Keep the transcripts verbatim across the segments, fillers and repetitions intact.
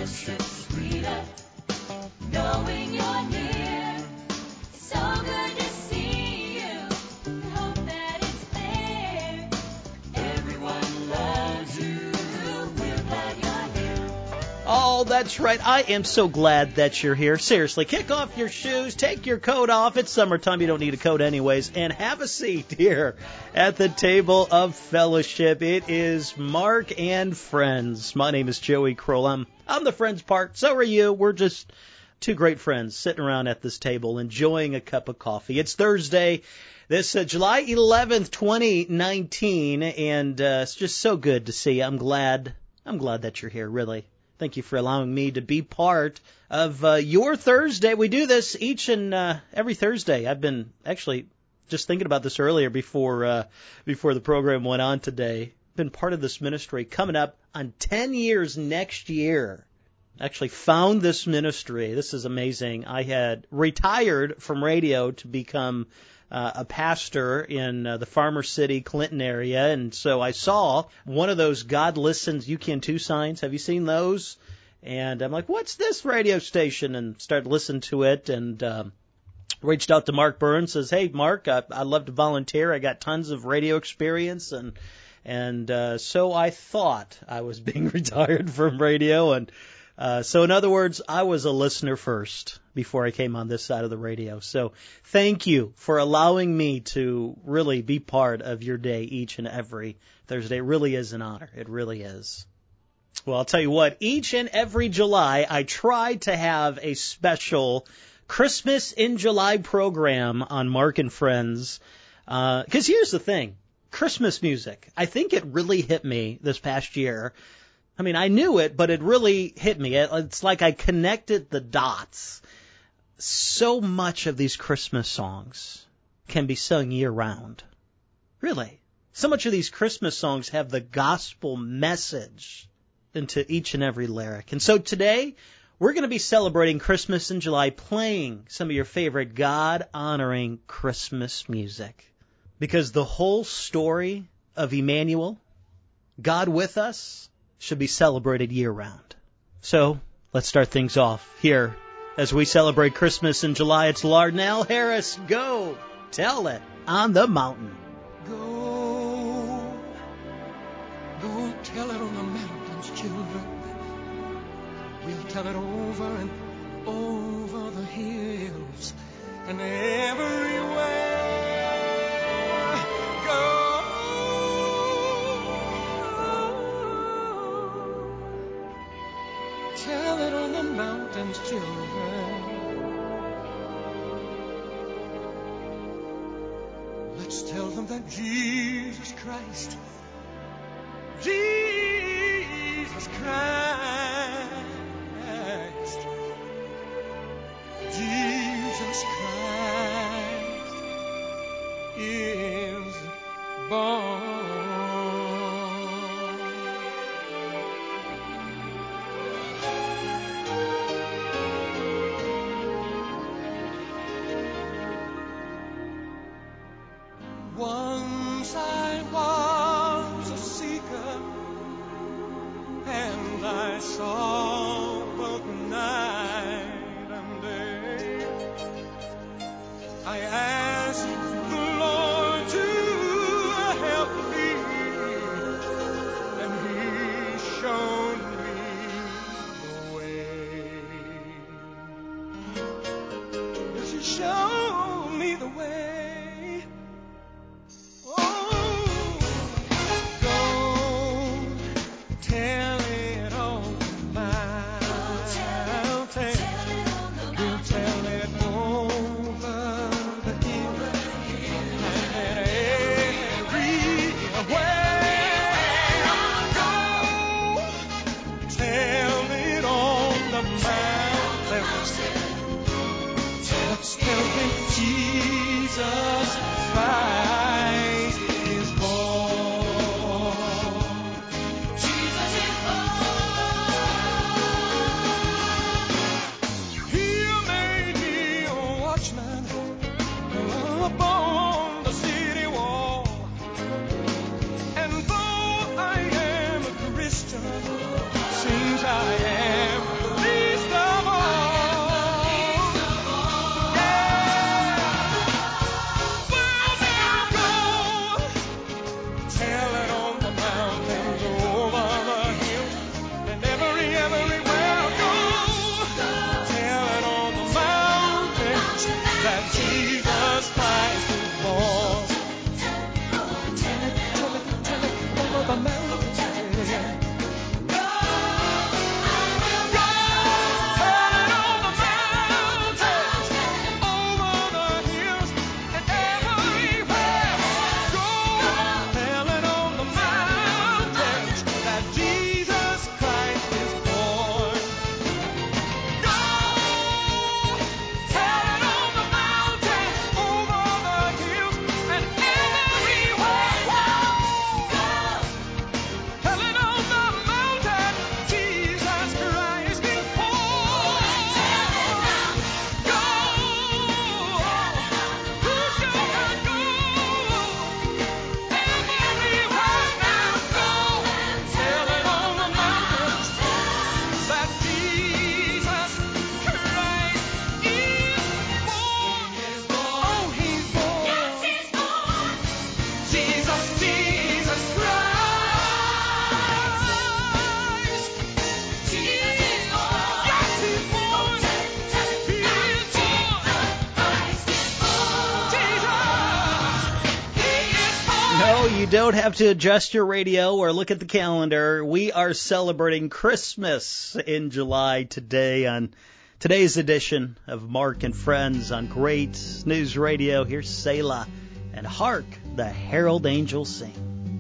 Oh, that's right. I am so glad that you're here. Seriously, kick off your shoes, take your coat off. It's summertime. You don't need a coat anyways. And have a seat here at the table of fellowship. It is Mark and Friends. My name is Joey Kroll. I'm, I'm the Friends part. So are you. We're just two great friends sitting around at this table enjoying a cup of coffee. It's Thursday. This uh, July eleventh, twenty nineteen. And uh, it's just so good to see you. I'm glad. I'm glad that you're here, really. Thank you for allowing me to be part of uh, your Thursday. We do this each and uh, every Thursday. I've been actually just thinking about this earlier before uh, before the program went on today. Been part of this ministry coming up on ten years next year. Actually found this ministry. This is amazing. I had retired from radio to become Uh, a pastor in uh, the Farmer City, Clinton area, and so I saw one of those God Listens You Can Too signs. Have you seen those? And I'm like, what's this radio station? And started listening to it and um, reached out to Mark Burns. Says, hey, Mark, I, I'd love to volunteer. I got tons of radio experience. And and uh, so I thought I was being retired from radio. And uh, so in other words, I was a listener first before I came on this side of the radio. So thank you for allowing me to really be part of your day each and every Thursday. It really is an honor. It really is. Well, I'll tell you what, each and every July, I try to have a special Christmas in July program on Mark and Friends. Because uh, here's the thing, Christmas music, I think it really hit me this past year. I mean, I knew it, but it really hit me. It's like I connected the dots. So much of these Christmas songs can be sung year-round. Really. So much of these Christmas songs have the gospel message into each and every lyric. And so today, we're going to be celebrating Christmas in July, playing some of your favorite God-honoring Christmas music. Because the whole story of Emmanuel, God with us, should be celebrated year-round. So, let's start things off here. As we celebrate Christmas in July, it's Larnell Harris. Go tell it on the mountain. Go, go tell it on the mountains, children. We'll tell it over and over the hills and everywhere. Go, tell it on the mountains, children. Let's tell them that Jesus Christ, Jesus Christ, Jesus Christ is born. Once I was a seeker, and I saw both night and day. I asked the Lord to help me, and He showed me the way. Yes, He showed me the way. Tell it on the mountain. you don't have to adjust your radio or look at the calendar. We are celebrating Christmas in July today on today's edition of Mark and Friends on Great News Radio. Here's Selah and Hark the Herald Angels Sing.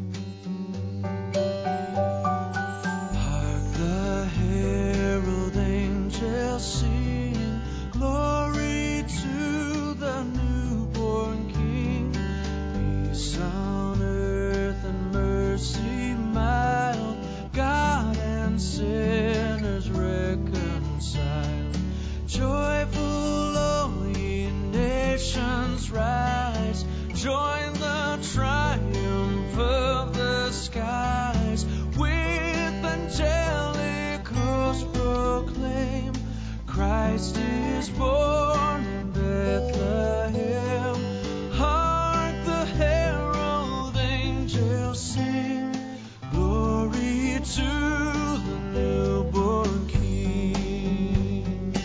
Hark the herald angels sing, glory to the newborn King. Peace on earth and mercy mild, God and sinners reconciled. Joyful all ye nations rise, join the triumph of the skies. With angelic hosts proclaim, Christ is born in Bethlehem. Hark the herald angels sing, glory to the newborn King.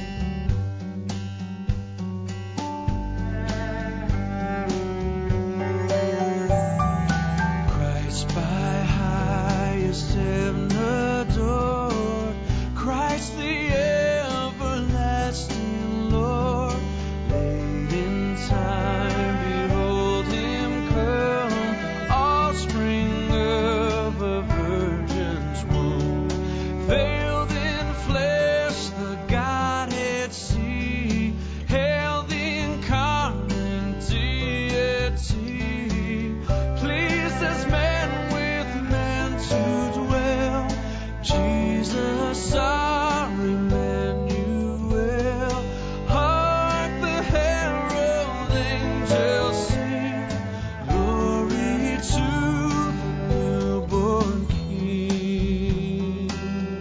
Christ by highest heaven adored, Christ the everlasting Lord. Late in time, behold him come, offspring of a virgin's womb. Veiled in flesh, the Godhead see, hail the incarnate deity. Pleased as man with man to dwell, Jesus our Emmanuel. Hark the herald angels sing, glory to the newborn King.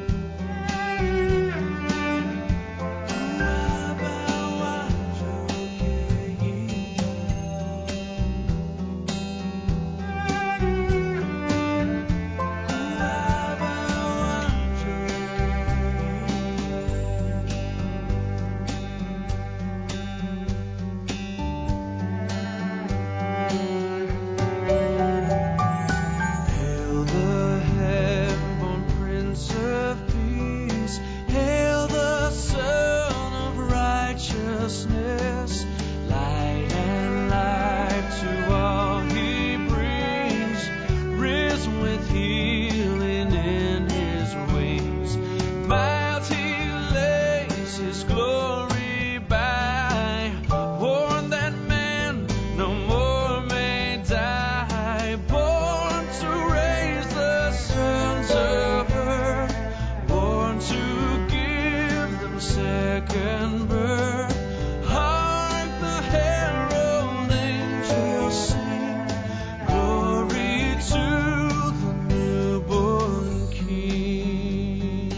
Hail the heaven-born Prince of Peace, hail the Son of Righteousness. Light and life to all he brings, risen with healing in his wings. Mild he lays his glory by, born that man no more may die. Born to raise the sons of earth, born to give them second birth. Hark the herald angels sing, glory to the newborn King.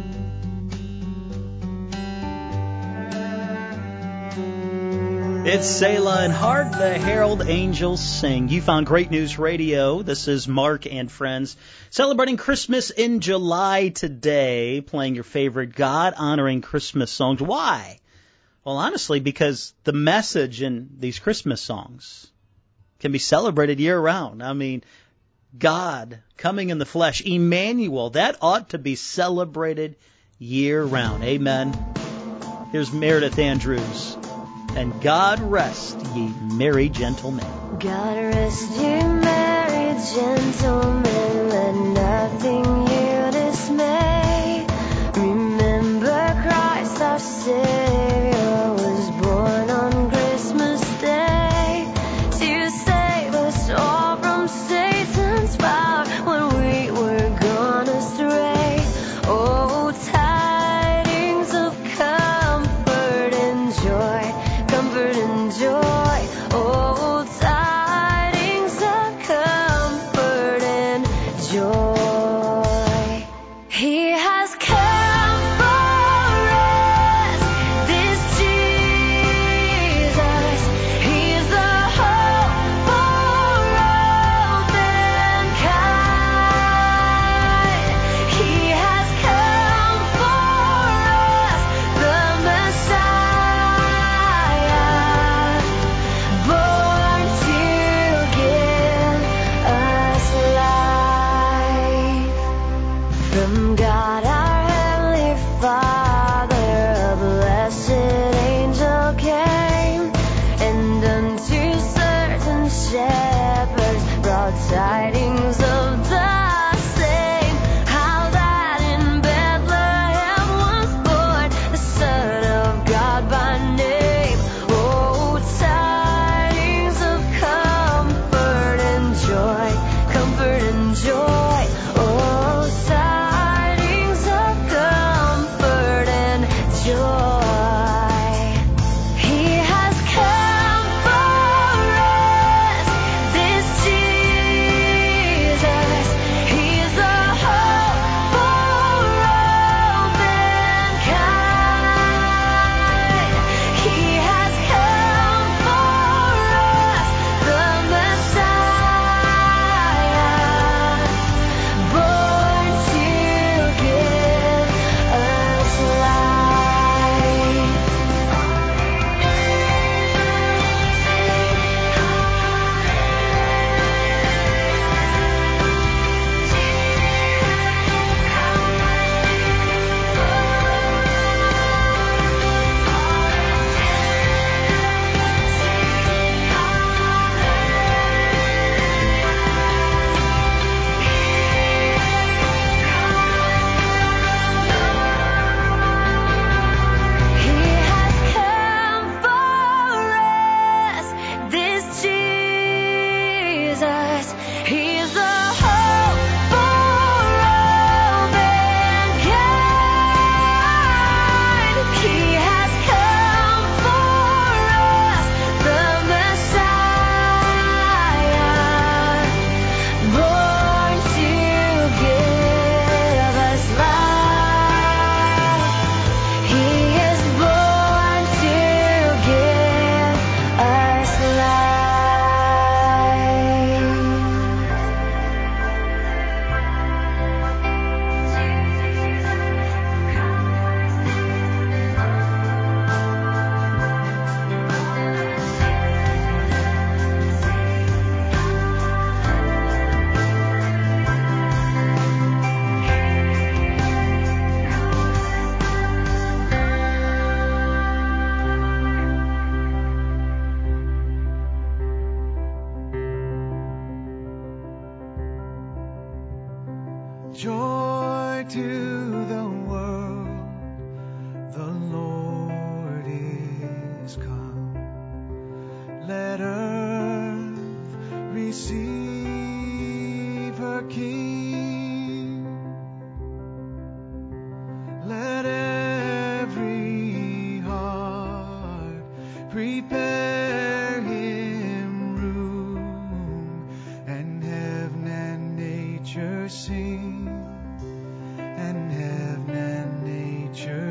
It's Selah and Hark the Herald Angels Sing. You found Great News Radio. This is Mark and Friends celebrating Christmas in July today, playing your favorite God-honoring Christmas songs. Why? Well, honestly, because the message in these Christmas songs can be celebrated year-round. I mean, God coming in the flesh, Emmanuel, that ought to be celebrated year-round. Amen. Here's Meredith Andrews. And God rest ye merry gentlemen. God rest ye merry gentlemen, let nothing you dismay. Remember Christ our Savior was born on Christmas Day to save us all from Satan's power when we were gone astray. Oh, tidings of comfort and joy, comfort and joy. Oh, tidings of comfort and joy. He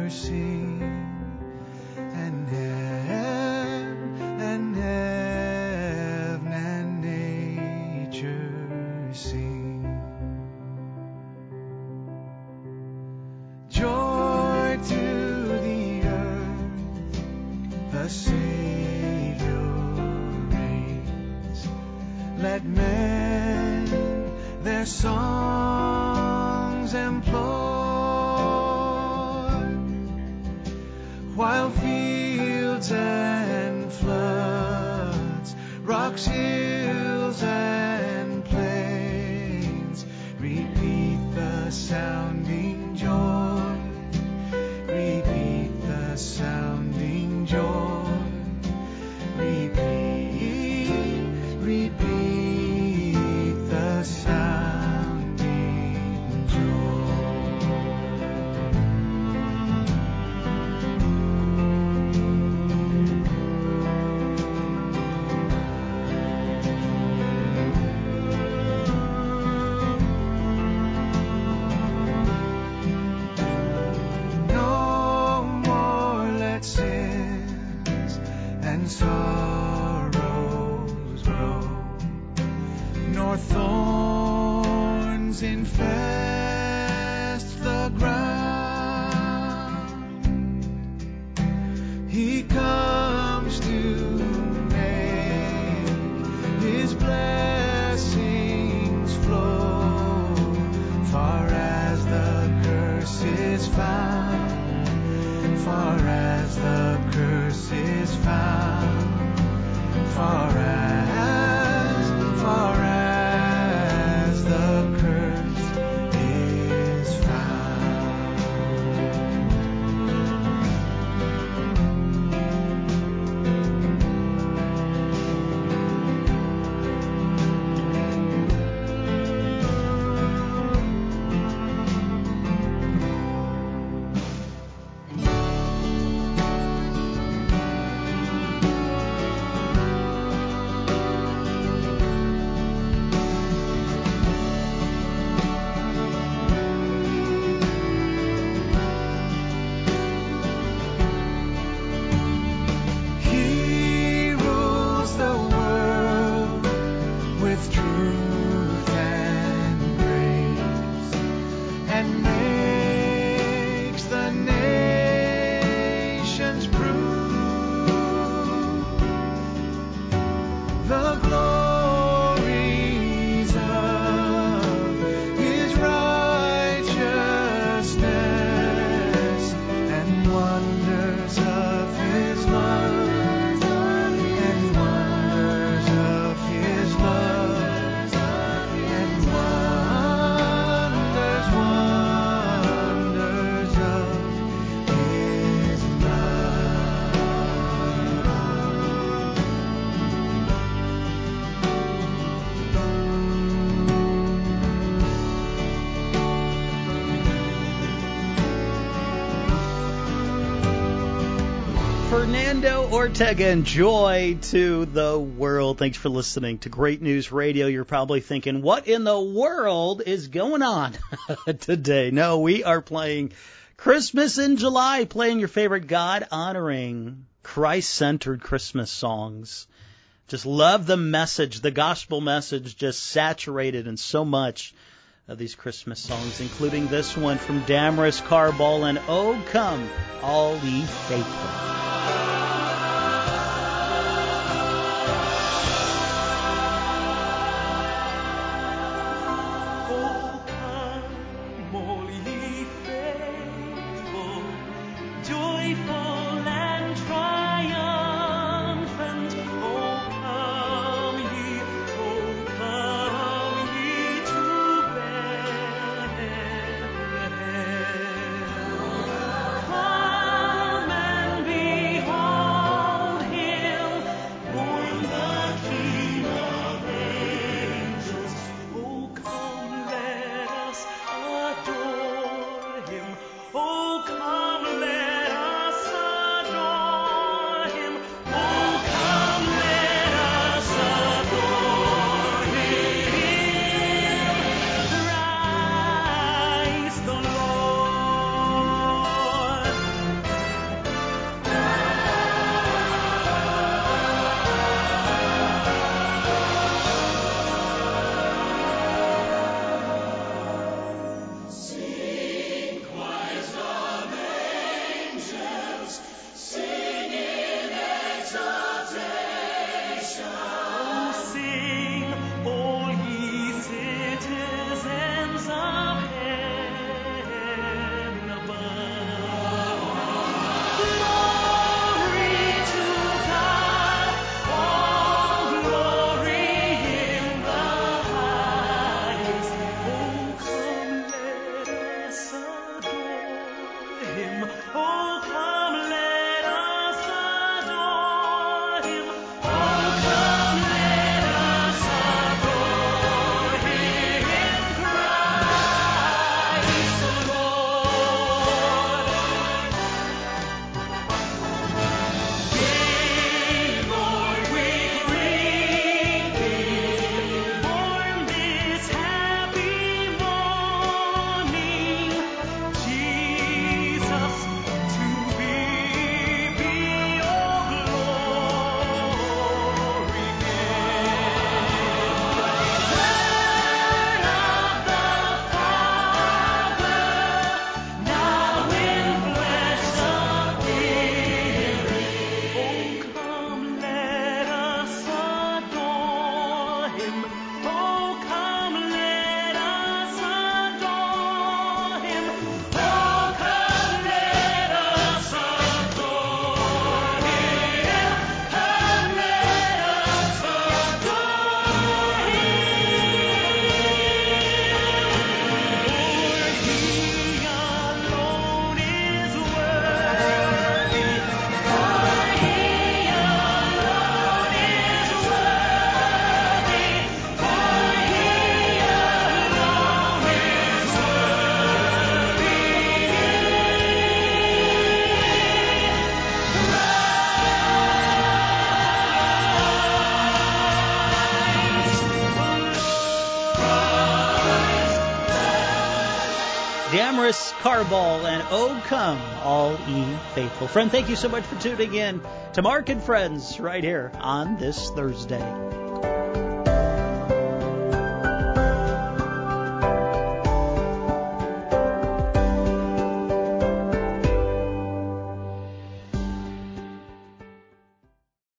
sing, and heaven and heaven and nature sing. Joy to the earth, the Savior reigns. Let men their songs employ, while fields and floods, rocks, hills, and plains repeat the sounding joy, repeat the sounding joy, repeat, repeat the sounding joy. No more let sins and sorrows grow, nor thorns infest the ground. He comes to make his blessings flow, far as the curse is found, far as the curse is found, far as, far as the curse is found. He rules the world with truth and grace, and makes the nations prove the glories of his righteousness, and wonders of his love, and wonders of his love, and wonders, wonders of his Fernando Ortega and Joy to the World. Thanks for listening to Great News Radio. You're probably thinking, what in the world is going on today? No, we are playing Christmas in July, playing your favorite God-honoring, Christ-centered Christmas songs. Just love the message, the gospel message, just saturated in so much of these Christmas songs, including this one from Damaris Carball and Oh Come All Ye Faithful. Oh, come, all ye faithful, joyful and triumphant. Oh, come ye, oh, come ye to Bethlehem. Come and behold him, born the King of angels. Oh, come, let us adore him. Oh, come, let us adore him. Oh, come, let us adore him. Christ the Lord. Damaris Carball and Oh Come All Ye Faithful. Friend, thank you so much for tuning in to Mark and Friends right here on this Thursday.